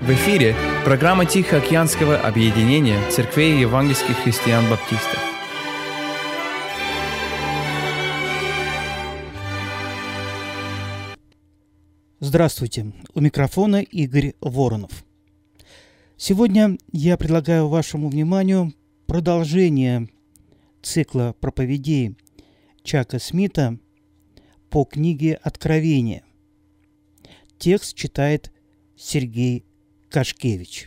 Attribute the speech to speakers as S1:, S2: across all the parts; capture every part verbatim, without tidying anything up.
S1: В эфире программа Тихоокеанского объединения церквей евангельских христиан-баптистов.
S2: Здравствуйте, у микрофона Игорь Воронов. Сегодня я предлагаю вашему вниманию продолжение цикла проповедей Чака Смита по книге «Откровение». Текст читает Сергей Кашкевич.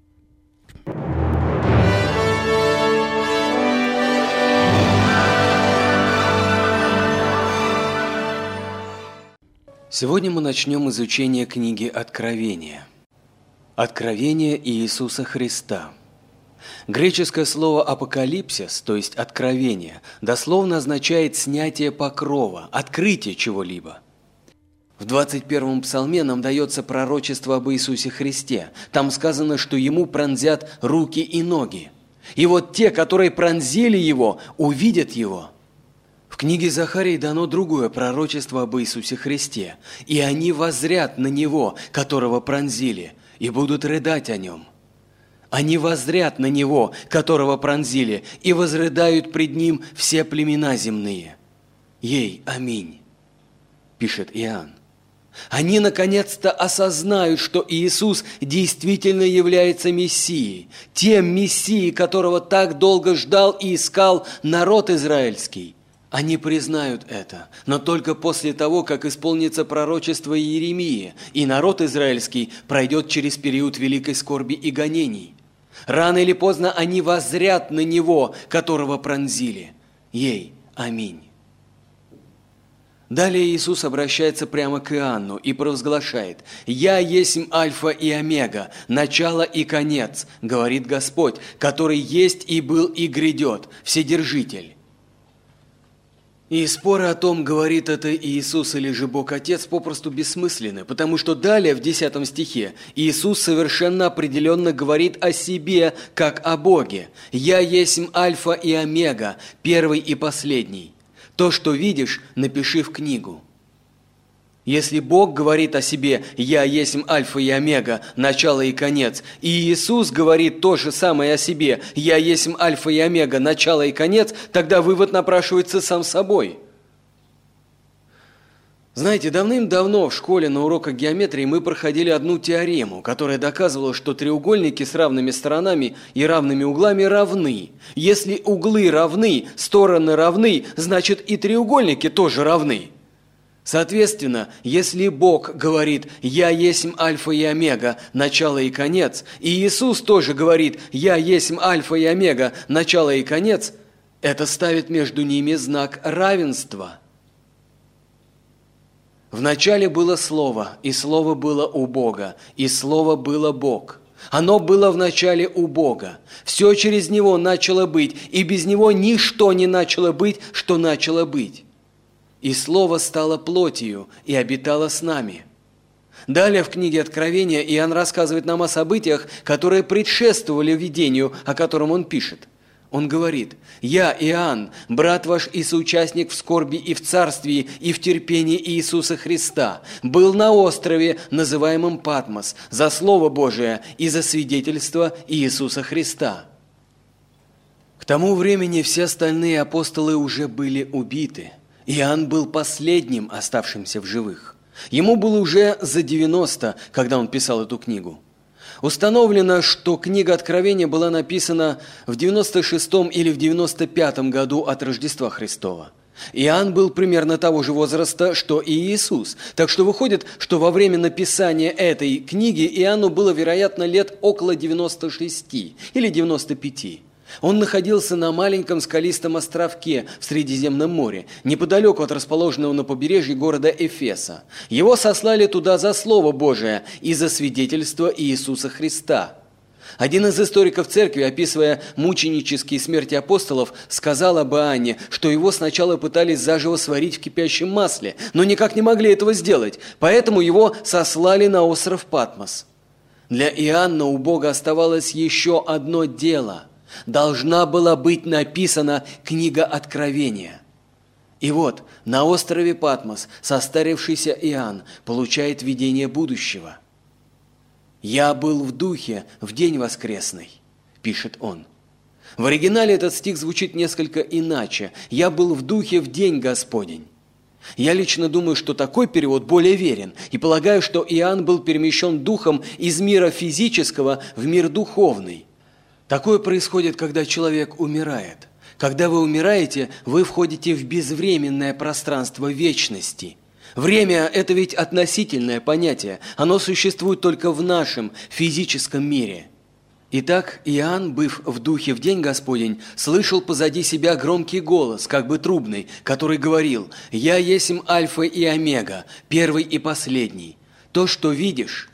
S3: Сегодня мы начнем изучение книги «Откровение». Откровение Иисуса Христа. Греческое слово «апокалипсис», то есть «откровение», дословно означает «снятие покрова», «открытие чего-либо». В двадцать первом псалме нам дается пророчество об Иисусе Христе. Там сказано, что Ему пронзят руки и ноги. И вот те, которые пронзили Его, увидят Его. В книге Захарии дано другое пророчество об Иисусе Христе. И они воззрят на Него, которого пронзили, и будут рыдать о Нем. Они воззрят на Него, которого пронзили, и возрыдают пред Ним все племена земные. Ей, аминь, пишет Иоанн. Они наконец-то осознают, что Иисус действительно является Мессией, тем Мессией, которого так долго ждал и искал народ израильский. Они признают это, но только после того, как исполнится пророчество Иеремии, и народ израильский пройдет через период великой скорби и гонений. Рано или поздно они воззрят на Него, которого пронзили. Ей, аминь. Далее Иисус обращается прямо к Иоанну и провозглашает: «Я есть Альфа и Омега, начало и конец, говорит Господь, который есть и был и грядет, Вседержитель». И споры о том, говорит это Иисус или же Бог Отец, попросту бессмысленны, потому что далее в десятом стихе Иисус совершенно определенно говорит о себе, как о Боге. «Я есть Альфа и Омега, первый и последний». То, что видишь, напиши в книгу. Если Бог говорит о себе «Я есть Альфа и Омега, начало и конец», и Иисус говорит то же самое о себе «Я есть Альфа и Омега, начало и конец», тогда вывод напрашивается сам собой. Знаете, давным-давно в школе на уроках геометрии мы проходили одну теорему, которая доказывала, что треугольники с равными сторонами и равными углами равны. Если углы равны, стороны равны, значит и треугольники тоже равны. Соответственно, если Бог говорит «Я есть Альфа и Омега, начало и конец», и Иисус тоже говорит «Я есть Альфа и Омега, начало и конец», это ставит между ними знак равенства. Вначале было Слово, и Слово было у Бога, и Слово было Бог. Оно было вначале у Бога. Все через Него начало быть, и без Него ничто не начало быть, что начало быть. И Слово стало плотью и обитало с нами. Далее в книге Откровения Иоанн рассказывает нам о событиях, которые предшествовали видению, о котором он пишет. Он говорит: «Я, Иоанн, брат ваш и соучастник в скорби и в царствии, и в терпении Иисуса Христа, был на острове, называемом Патмос, за Слово Божие и за свидетельство Иисуса Христа». К тому времени все остальные апостолы уже были убиты. Иоанн был последним оставшимся в живых. Ему было уже за девяносто, когда он писал эту книгу. Установлено, что книга Откровения была написана в девяносто шестом или в девяносто пятом году от Рождества Христова. Иоанн был примерно того же возраста, что и Иисус. Так что выходит, что во время написания этой книги Иоанну было, вероятно, лет около девяноста шести или девяноста пяти. Он находился на маленьком скалистом островке в Средиземном море, неподалеку от расположенного на побережье города Эфеса. Его сослали туда за Слово Божие и за свидетельство Иисуса Христа. Один из историков церкви, описывая мученические смерти апостолов, сказал об Иоанне, что его сначала пытались заживо сварить в кипящем масле, но никак не могли этого сделать, поэтому его сослали на остров Патмос. Для Иоанна у Бога оставалось еще одно дело – должна была быть написана книга Откровения. И вот на острове Патмос состарившийся Иоанн получает видение будущего. «Я был в духе в день воскресный», – пишет он. В оригинале этот стих звучит несколько иначе. «Я был в духе в день Господень». Я лично думаю, что такой перевод более верен, и полагаю, что Иоанн был перемещен духом из мира физического в мир духовный. Такое происходит, когда человек умирает. Когда вы умираете, вы входите в безвременное пространство вечности. Время – это ведь относительное понятие, оно существует только в нашем физическом мире. Итак, Иоанн, быв в духе в день Господень, слышал позади себя громкий голос, как бы трубный, который говорил: «Я есмь Альфа и Омега, первый и последний. То, что видишь».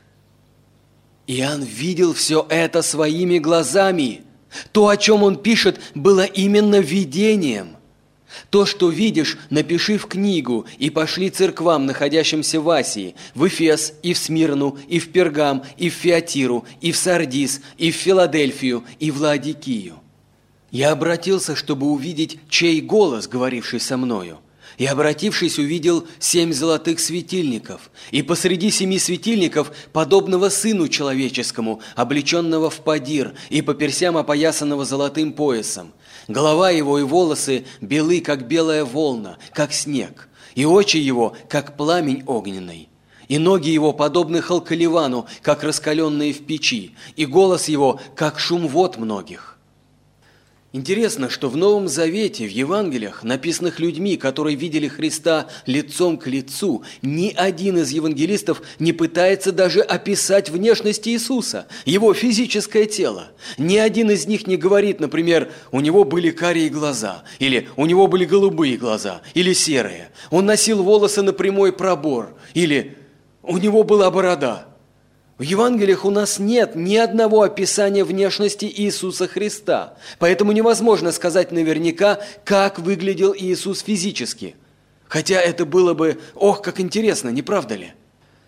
S3: Иоанн видел все это своими глазами. То, о чем он пишет, было именно видением. То, что видишь, напиши в книгу и пошли церквам, находящимся в Асии, в Эфес, и в Смирну, и в Пергам, и в Фиатиру, и в Сардис, и в Филадельфию, и в Лаодикию. Я обратился, чтобы увидеть, чей голос, говоривший со мною. И, обратившись, увидел семь золотых светильников, и посреди семи светильников, подобного Сыну Человеческому, облеченного в подир, и по персям опоясанного золотым поясом. Голова его и волосы белы, как белая волна, как снег, и очи его, как пламень огненный, и ноги его подобны халкаливану, как раскаленные в печи, и голос его, как шум вод многих. Интересно, что в Новом Завете, в Евангелиях, написанных людьми, которые видели Христа лицом к лицу, ни один из евангелистов не пытается даже описать внешность Иисуса, его физическое тело. Ни один из них не говорит, например, у него были карие глаза, или у него были голубые глаза, или серые, он носил волосы на прямой пробор, или у него была борода. В Евангелиях у нас нет ни одного описания внешности Иисуса Христа, поэтому невозможно сказать наверняка, как выглядел Иисус физически. Хотя это было бы, ох, как интересно, не правда ли?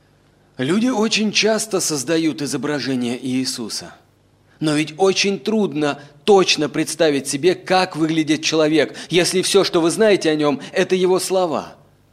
S3: Люди очень часто создают изображение Иисуса. Но ведь очень трудно точно представить себе, как выглядит человек, если все, что вы знаете о нем, это его слова.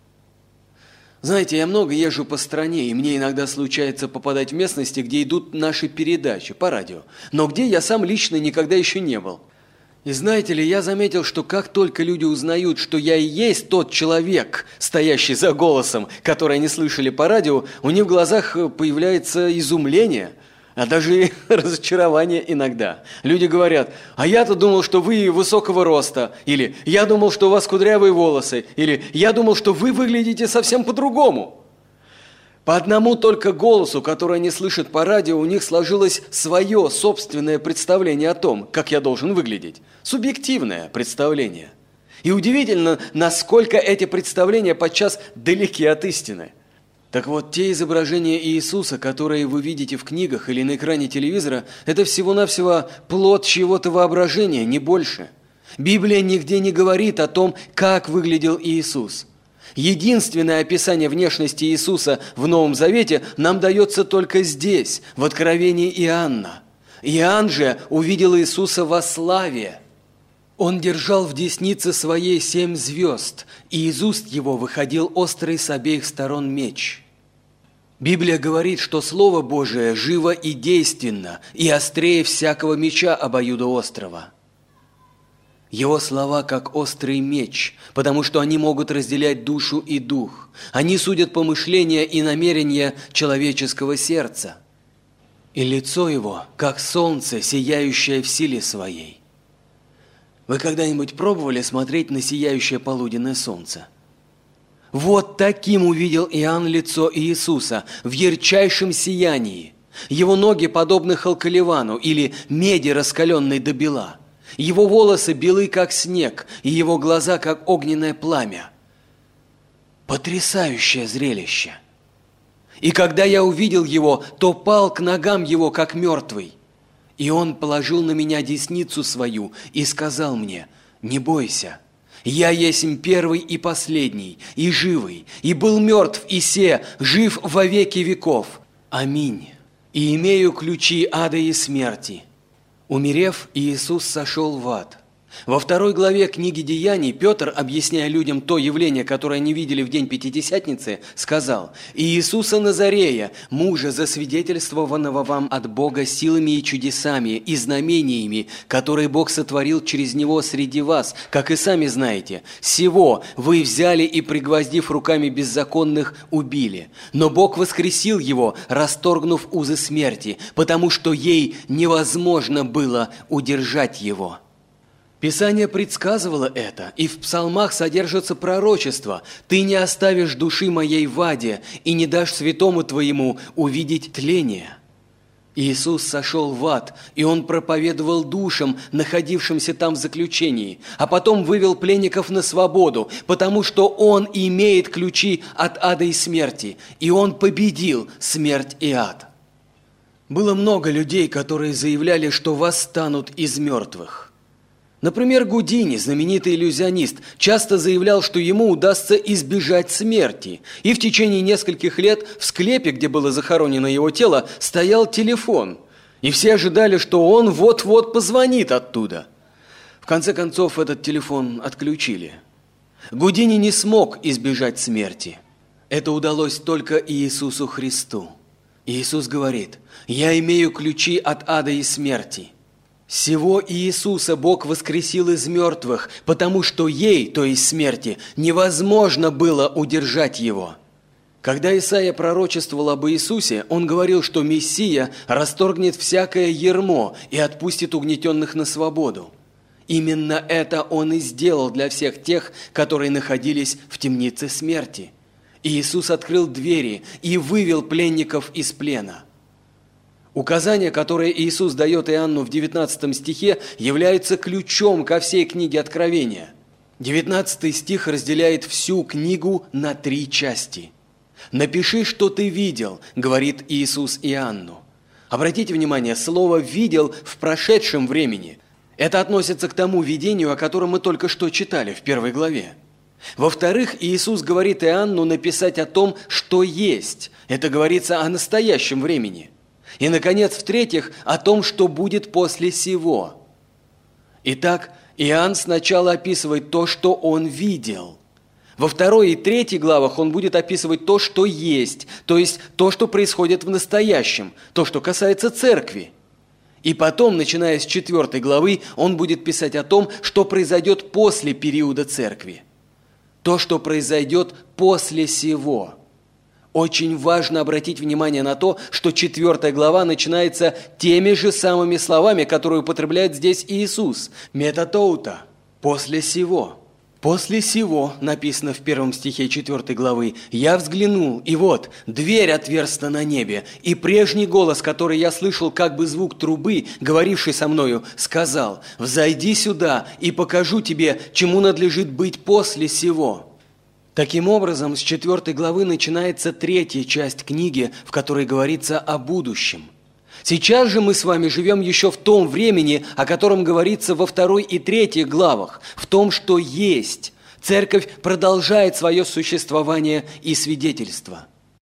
S3: Знаете, я много езжу по стране, и мне иногда случается попадать в местности, где идут наши передачи по радио, но где я сам лично никогда еще не был. И знаете ли, я заметил, что как только люди узнают, что я и есть тот человек, стоящий за голосом, который они слышали по радио, у них в глазах появляется изумление, а даже разочарование иногда. Люди говорят: «А я-то думал, что вы высокого роста», или «Я думал, что у вас кудрявые волосы», или «Я думал, что вы выглядите совсем по-другому». По одному только голосу, который они слышат по радио, у них сложилось свое собственное представление о том, как я должен выглядеть. Субъективное представление. И удивительно, насколько эти представления подчас далеки от истины. Так вот, те изображения Иисуса, которые вы видите в книгах или на экране телевизора, это всего-навсего плод чьего-то воображения, не больше. Библия нигде не говорит о том, как выглядел Иисус. Единственное описание внешности Иисуса в Новом Завете нам дается только здесь, в Откровении Иоанна. Иоанн же увидел Иисуса во славе. Он держал в деснице своей семь звезд, и из уст его выходил острый с обеих сторон меч. Библия говорит, что Слово Божие живо и действенно, и острее всякого меча обоюдоострого. Его слова как острый меч, потому что они могут разделять душу и дух. Они судят помышления и намерения человеческого сердца. И лицо его, как солнце, сияющее в силе своей. Вы когда-нибудь пробовали смотреть на сияющее полуденное солнце? Вот таким увидел Иоанн лицо Иисуса, в ярчайшем сиянии. Его ноги подобны халкаливану или меди, раскаленной до бела. Его волосы белы, как снег, и его глаза, как огненное пламя. Потрясающее зрелище! И когда я увидел его, то пал к ногам его, как мертвый. И он положил на меня десницу свою и сказал мне: «Не бойся, я есмь первый и последний, и живый, и был мертв, и се, жив во веки веков. Аминь. И имею ключи ада и смерти». Умерев, Иисус сошел в ад. Во второй главе книги «Деяний» Петр, объясняя людям то явление, которое они видели в день Пятидесятницы, сказал: «И Иисуса Назарея, мужа, засвидетельствованного вам от Бога силами и чудесами, и знамениями, которые Бог сотворил через Него среди вас, как и сами знаете, сего вы взяли и, пригвоздив руками беззаконных, убили. Но Бог воскресил Его, расторгнув узы смерти, потому что ей невозможно было удержать Его». Писание предсказывало это, и в псалмах содержится пророчество: «Ты не оставишь души моей в аде, и не дашь святому твоему увидеть тление». Иисус сошел в ад, и Он проповедовал душам, находившимся там в заключении, а потом вывел пленников на свободу, потому что Он имеет ключи от ада и смерти, и Он победил смерть и ад. Было много людей, которые заявляли, что восстанут из мертвых. Например, Гудини, знаменитый иллюзионист, часто заявлял, что ему удастся избежать смерти. И в течение нескольких лет в склепе, где было захоронено его тело, стоял телефон. И все ожидали, что он вот-вот позвонит оттуда. В конце концов, этот телефон отключили. Гудини не смог избежать смерти. Это удалось только Иисусу Христу. Иисус говорит: «Я имею ключи от ада и смерти». Сего Иисуса Бог воскресил из мертвых, потому что ей, то есть смерти, невозможно было удержать Его. Когда Исаия пророчествовал об Иисусе, он говорил, что Мессия расторгнет всякое ярмо и отпустит угнетенных на свободу. Именно это Он и сделал для всех тех, которые находились в темнице смерти. Иисус открыл двери и вывел пленников из плена. Указание, которое Иисус дает Иоанну в девятнадцатом стихе, является ключом ко всей книге Откровения. девятнадцатый стих разделяет всю книгу на три части. «Напиши, что ты видел», — говорит Иисус Иоанну. Обратите внимание, слово «видел» в прошедшем времени. Это относится к тому видению, о котором мы только что читали в первой главе. Во-вторых, Иисус говорит Иоанну написать о том, что есть. Это говорится о настоящем времени. И, наконец, в-третьих, о том, что будет после сего. Итак, Иоанн сначала описывает то, что он видел. Во второй и третьей главах он будет описывать то, что есть, то есть то, что происходит в настоящем, то, что касается церкви. И потом, начиная с четвертой главы, он будет писать о том, что произойдет после периода церкви. То, что произойдет после сего. Очень важно обратить внимание на то, что четвертая глава начинается теми же самыми словами, которые употребляет здесь Иисус. «Метатоута» – «после сего». «После сего» написано в первом стихе четвертой главы. «Я взглянул, и вот, дверь отверста на небе, и прежний голос, который я слышал, как бы звук трубы, говоривший со мною, сказал: взойди сюда, и покажу тебе, чему надлежит быть после сего». Таким образом, с четвертой главы начинается третья часть книги, в которой говорится о будущем. Сейчас же мы с вами живем еще в том времени, о котором говорится во второй и третьей главах, в том, что есть. Церковь продолжает свое существование и свидетельство.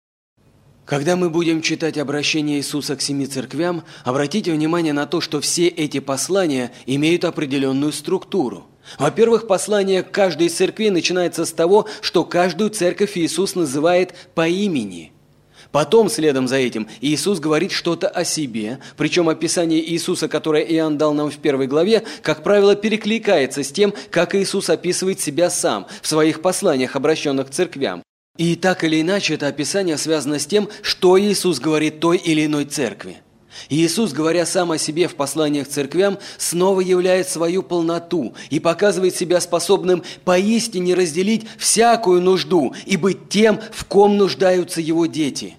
S3: Когда мы будем читать обращение Иисуса к семи церквям, обратите внимание на то, что все эти послания имеют определенную структуру. Во-первых, послание к каждой из церквей начинается с того, что каждую церковь Иисус называет по имени. Потом, следом за этим, Иисус говорит что-то о себе, причем описание Иисуса, которое Иоанн дал нам в первой главе, как правило, перекликается с тем, как Иисус описывает себя сам в своих посланиях, обращенных к церквям. И так или иначе, это описание связано с тем, что Иисус говорит той или иной церкви. Иисус, говоря сам о себе в посланиях к церквям, снова являет свою полноту и показывает себя способным поистине разделить всякую нужду и быть тем, в ком нуждаются Его дети.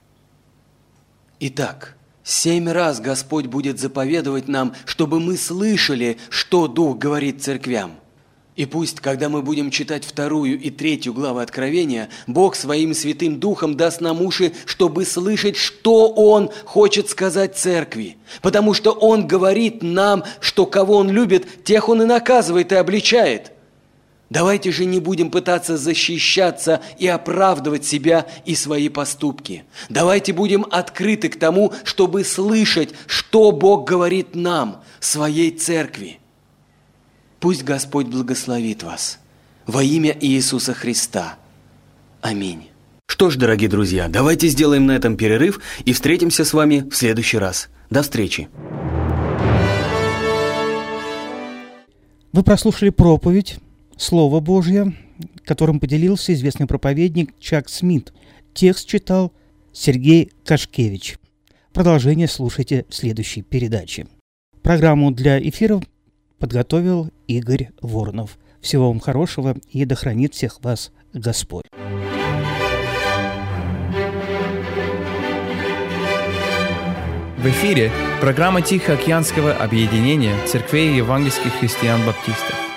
S3: Итак, семь раз Господь будет заповедовать нам, чтобы мы слышали, что Дух говорит церквям. И пусть, когда мы будем читать вторую и третью главы Откровения, Бог своим Святым Духом даст нам уши, чтобы слышать, что Он хочет сказать церкви. Потому что Он говорит нам, что кого Он любит, тех Он и наказывает и обличает. Давайте же не будем пытаться защищаться и оправдывать себя и свои поступки. Давайте будем открыты к тому, чтобы слышать, что Бог говорит нам, своей церкви. Пусть Господь благословит вас. Во имя Иисуса Христа. Аминь. Что ж, дорогие друзья, давайте сделаем на этом перерыв и встретимся с вами в следующий раз. До встречи.
S2: Вы прослушали проповедь «Слово Божье», которым поделился известный проповедник Чак Смит. Текст читал Сергей Кашкевич. Продолжение слушайте в следующей передаче. Программу для эфира подготовил Игорь Воронов. Всего вам хорошего и да хранит всех вас Господь.
S1: В эфире программа Тихоокеанского объединения церквей евангельских христиан-баптистов.